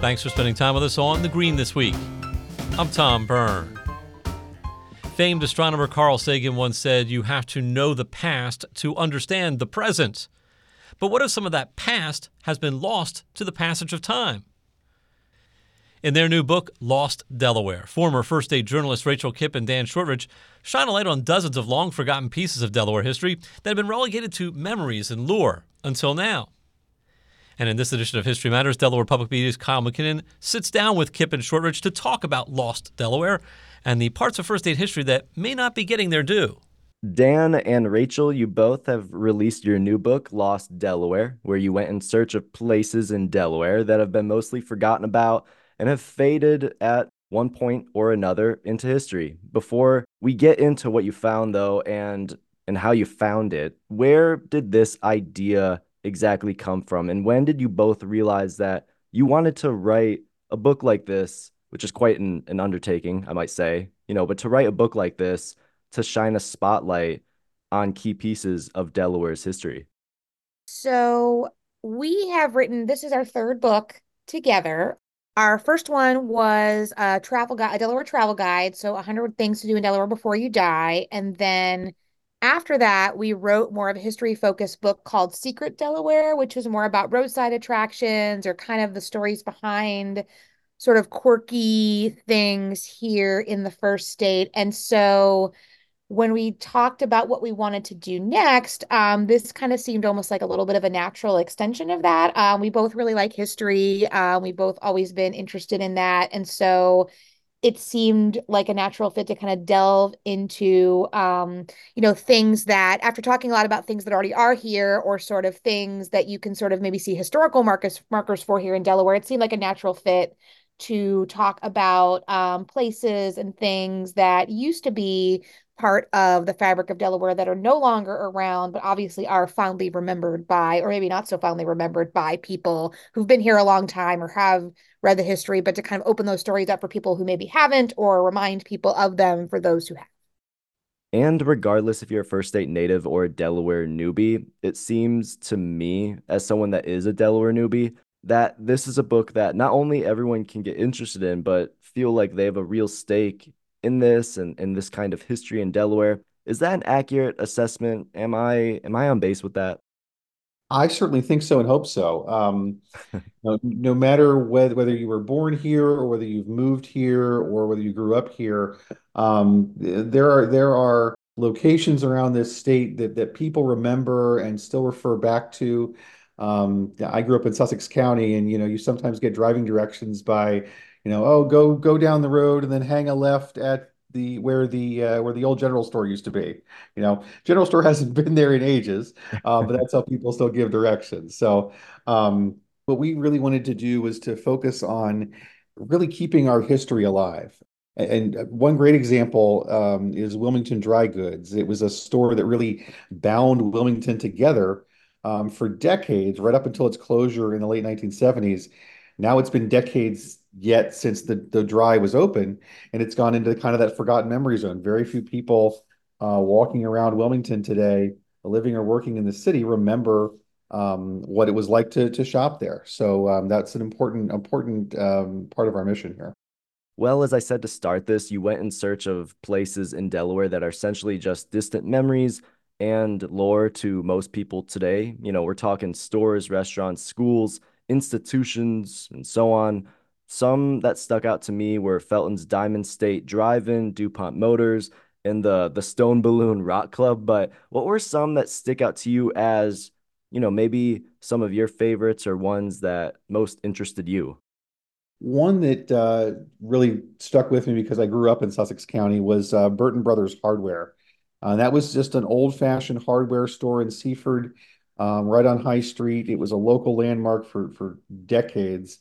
Thanks for spending time with us on The Green this week. I'm Tom Byrne. Famed astronomer Carl Sagan once said, "You have to know the past to understand the present." But what if some of that past has been lost to the passage of time? In their new book, Lost Delaware, former First State journalists Rachel Kipp and Dan Shortridge shine a light on dozens of long-forgotten pieces of Delaware history that have been relegated to memories and lore until now. And in this edition of History Matters, Delaware Public Media's Kyle McKinnon sits down with Kipp and Shortridge to talk about Lost Delaware and the parts of First State history that may not be getting their due. Dan and Rachel, you both have released your new book, Lost Delaware, where you went in search of places in Delaware that have been mostly forgotten about and have faded at one point or another into history. Before we get into what you found, though, and how you found it, where did this idea exactly come from? And when did you both realize that you wanted to write a book like this, which is quite an undertaking, I might say, but to write a book like this, to shine a spotlight on key pieces of Delaware's history? So we have written, this is our third book together. Our first one was a travel guide, a Delaware travel guide. So 100 things to do in Delaware before you die. And then after that, we wrote more of a history focused book called Secret Delaware, which was more about roadside attractions or kind of the stories behind sort of quirky things here in the first state. And so when we talked about what we wanted to do next, this kind of seemed almost like a little bit of a natural extension of that. We both really like history. We both always been interested in that. And so it seemed like a natural fit to kind of delve into, things that after talking a lot about things that already are here or sort of things that you can sort of maybe see historical markers for here in Delaware, it seemed like a natural fit to talk about places and things that used to be part of the fabric of Delaware that are no longer around, but obviously are fondly remembered by, or maybe not so fondly remembered by people who've been here a long time or have read the history, but to kind of open those stories up for people who maybe haven't or remind people of them for those who have. And regardless if you're a First State native or a Delaware newbie, it seems to me, as someone that is a Delaware newbie, that this is a book that not only everyone can get interested in, but feel like they have a real stake in this and in this kind of history in Delaware. Is that an accurate assessment? Am I on base with that? I certainly think so and hope so. No matter whether you were born here or whether you've moved here or whether you grew up here, there are locations around this state that people remember and still refer back to. I grew up in Sussex County, and you sometimes get driving directions by, oh, go down the road and then hang a left at the where the old general store used to be. General store hasn't been there in ages, but that's how people still give directions. So, what we really wanted to do was to focus on really keeping our history alive. And one great example is Wilmington Dry Goods. It was a store that really bound Wilmington together for decades, right up until its closure in the late 1970s. Now it's been decades yet since the dry was open, and it's gone into kind of that forgotten memory zone. Very few people walking around Wilmington today, living or working in the city, remember what it was like to shop there. So that's an important part of our mission here. Well, as I said to start this, you went in search of places in Delaware that are essentially just distant memories and lore to most people today. We're talking stores, restaurants, schools, institutions, and so on. Some that stuck out to me were Felton's Diamond State Drive-In, DuPont Motors, and the Stone Balloon Rock Club. But what were some that stick out to you as, maybe some of your favorites or ones that most interested you? One that really stuck with me because I grew up in Sussex County was Burton Brothers Hardware. That was just an old-fashioned hardware store in Seaford, right on High Street. It was a local landmark for decades,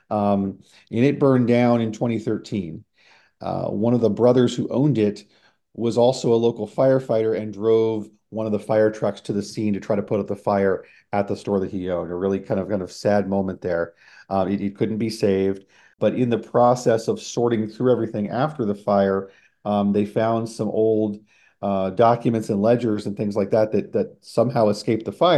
and it burned down in 2013. One of the brothers who owned it was also a local firefighter and drove one of the fire trucks to the scene to try to put out the fire at the store that he owned. A really kind of sad moment there. It couldn't be saved, but in the process of sorting through everything after the fire, they found some old documents and ledgers and things like that that somehow escaped the fire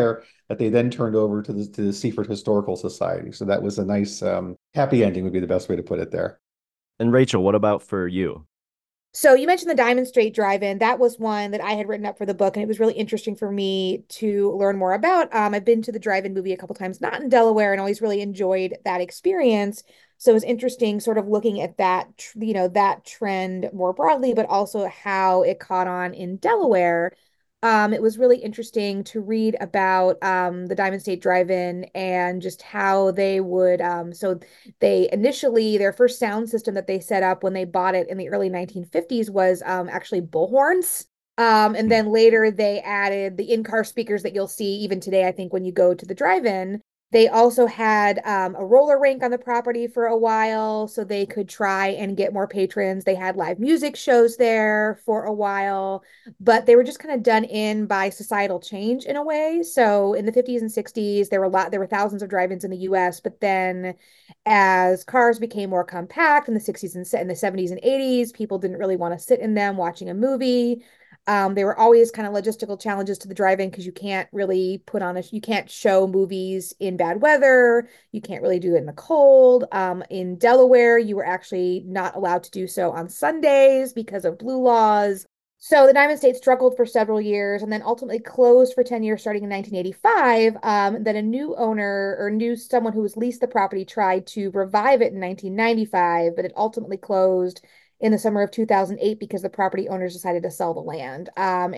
that they then turned over to the Seaford Historical Society. So that was a nice happy ending would be the best way to put it there. And Rachel, what about for you? So you mentioned the Diamond Straight Drive-In. That was one that I had written up for the book, and it was really interesting for me to learn more about. I've been to the drive-in movie a couple times, not in Delaware, and always really enjoyed that experience. So it was interesting, sort of looking at that, that trend more broadly, but also how it caught on in Delaware. It was really interesting to read about the Diamond State Drive-In and just how they would. So they initially, their first sound system that they set up when they bought it in the early 1950s was actually bullhorns. And Hmm. then later they added the in-car speakers that you'll see even today, I think, when you go to the drive-in. They also had a roller rink on the property for a while, so they could try and get more patrons. They had live music shows there for a while, but they were just kind of done in by societal change in a way. So in the 50s and 60s, there were thousands of drive-ins in the US, but then as cars became more compact in the 60s and in the 70s and 80s, people didn't really want to sit in them watching a movie. There were always kind of logistical challenges to the drive-in because you can't really you can't show movies in bad weather. You can't really do it in the cold. In Delaware, you were actually not allowed to do so on Sundays because of blue laws. So the Diamond State struggled for several years and then ultimately closed for 10 years starting in 1985. Then a new owner or new someone who was leased the property tried to revive it in 1995, but it ultimately closed in the summer of 2008 because the property owners decided to sell the land.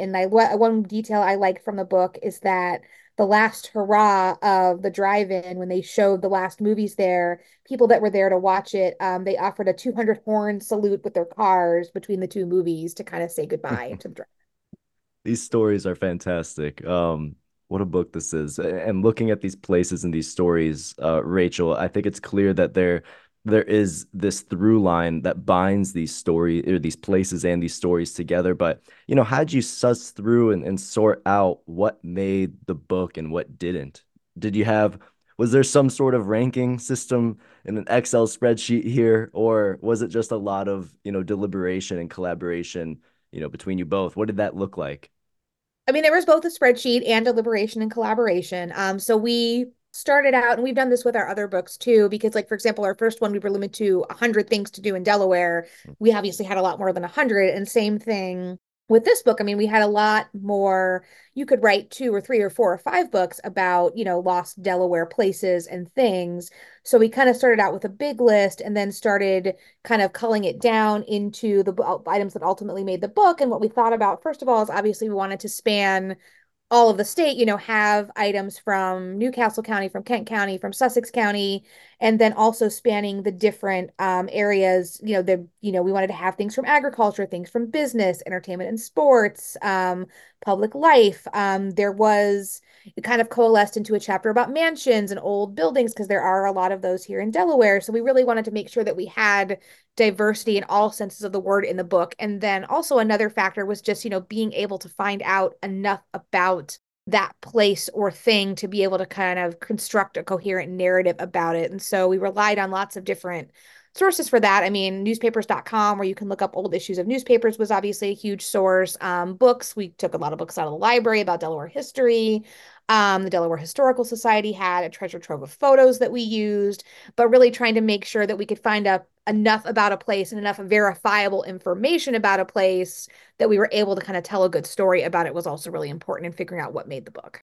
One detail I like from the book is that the last hurrah of the drive-in, when they showed the last movies there, people that were there to watch it, they offered a 200 horn salute with their cars between the two movies to kind of say goodbye to the drive. These stories are fantastic. What a book this is. And looking at these places and these stories, Rachel, I think it's clear that there is this through line that binds these stories or these places and these stories together. But how'd you suss through and sort out what made the book and what didn't? Did you have Was there some sort of ranking system in an Excel spreadsheet here, or was it just a lot of, deliberation and collaboration, between you both? What did that look like? I mean, there was both a spreadsheet and deliberation and collaboration. So we started out, and we've done this with our other books too, because, like, for example, our first one, we were limited to 100 things to do in Delaware. We obviously had a lot more than 100. And same thing with this book. I mean, we had a lot more. You could write two or three or four or five books about, lost Delaware places and things. So we kind of started out with a big list and then started kind of culling it down into the items that ultimately made the book. And what we thought about, first of all, is obviously we wanted to span all of the state, have items from Newcastle County, from Kent County, from Sussex County, and then also spanning the different areas. We wanted to have things from agriculture, things from business, entertainment and sports, public life. There was It kind of coalesced into a chapter about mansions and old buildings because there are a lot of those here in Delaware. So we really wanted to make sure that we had diversity in all senses of the word in the book. And then also another factor was just, being able to find out enough about that place or thing to be able to kind of construct a coherent narrative about it. And so we relied on lots of different sources for that. I mean, newspapers.com, where you can look up old issues of newspapers, was obviously a huge source. Books, we took a lot of books out of the library about Delaware history. The Delaware Historical Society had a treasure trove of photos that we used, but really trying to make sure that we could find out enough about a place and enough verifiable information about a place that we were able to kind of tell a good story about it was also really important in figuring out what made the book.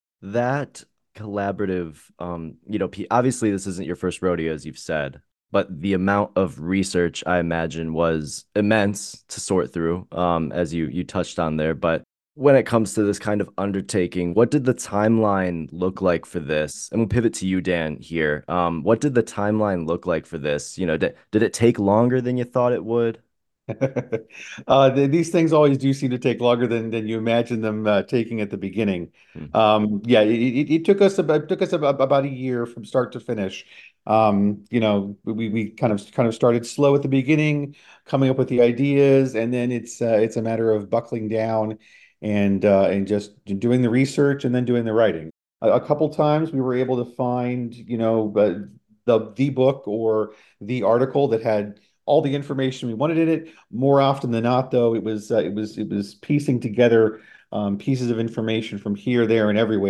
That collaborative, obviously this isn't your first rodeo, as you've said, but the amount of research I imagine was immense to sort through, as you touched on there. But when it comes to this kind of undertaking, what did the timeline look like for this? And we'll pivot to you, Dan, here. What did the timeline look like for this? Did it take longer than you thought it would? These things always do seem to take longer than you imagine them taking at the beginning. Hmm. Yeah, it took us about a year from start to finish. We kind of started slow at the beginning, coming up with the ideas, and then it's a matter of buckling down and just doing the research and then doing the writing. A couple times we were able to find, the book or the article that had all the information we wanted in it. More often than not, though, it was piecing together pieces of information from here, there, and everywhere.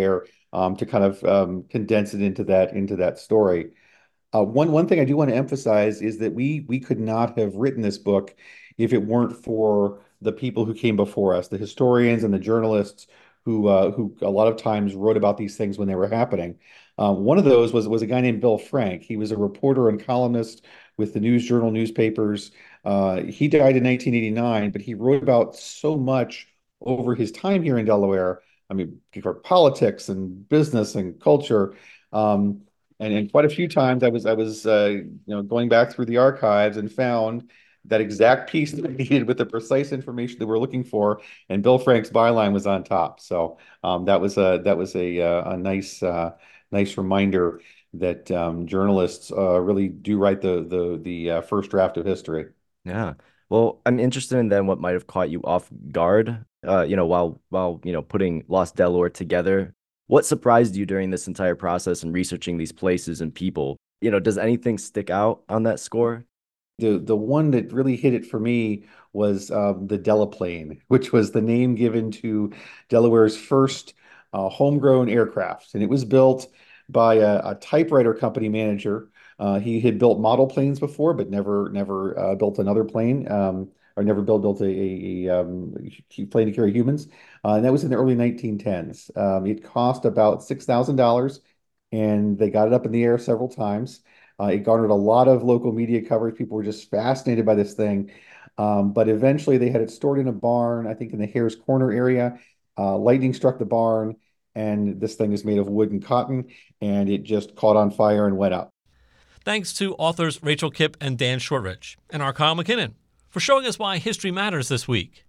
to kind of condense it into that story. One thing I do want to emphasize is that we could not have written this book if it weren't for the people who came before us, the historians and the journalists who a lot of times wrote about these things when they were happening. One of those was a guy named Bill Frank. He was a reporter and columnist with the News Journal newspapers. He died in 1989, but he wrote about so much over his time here in Delaware. I mean, for politics and business and culture. And quite a few times I was going back through the archives and found that exact piece that I needed with the precise information that we're looking for, and Bill Frank's byline was on top. So that was a nice reminder that journalists really do write the first draft of history. Yeah. Well, I'm interested in then what might have caught you off guard, while putting Lost Delaware together. What surprised you during this entire process and researching these places and people? Does anything stick out on that score? The one that really hit it for me was the Delaplane, which was the name given to Delaware's first homegrown aircraft, and it was built by a typewriter company manager. He had built model planes before, but never built another plane, or never built a plane to carry humans. And that was in the early 1910s. It cost about $6,000, and they got it up in the air several times. It garnered a lot of local media coverage. People were just fascinated by this thing. But eventually they had it stored in a barn, I think in the Hare's Corner area. Lightning struck the barn, and this thing is made of wood and cotton, and it just caught on fire and went up. Thanks to authors Rachel Kipp and Dan Shortridge, and our Kyle McKinnon for showing us why history matters this week.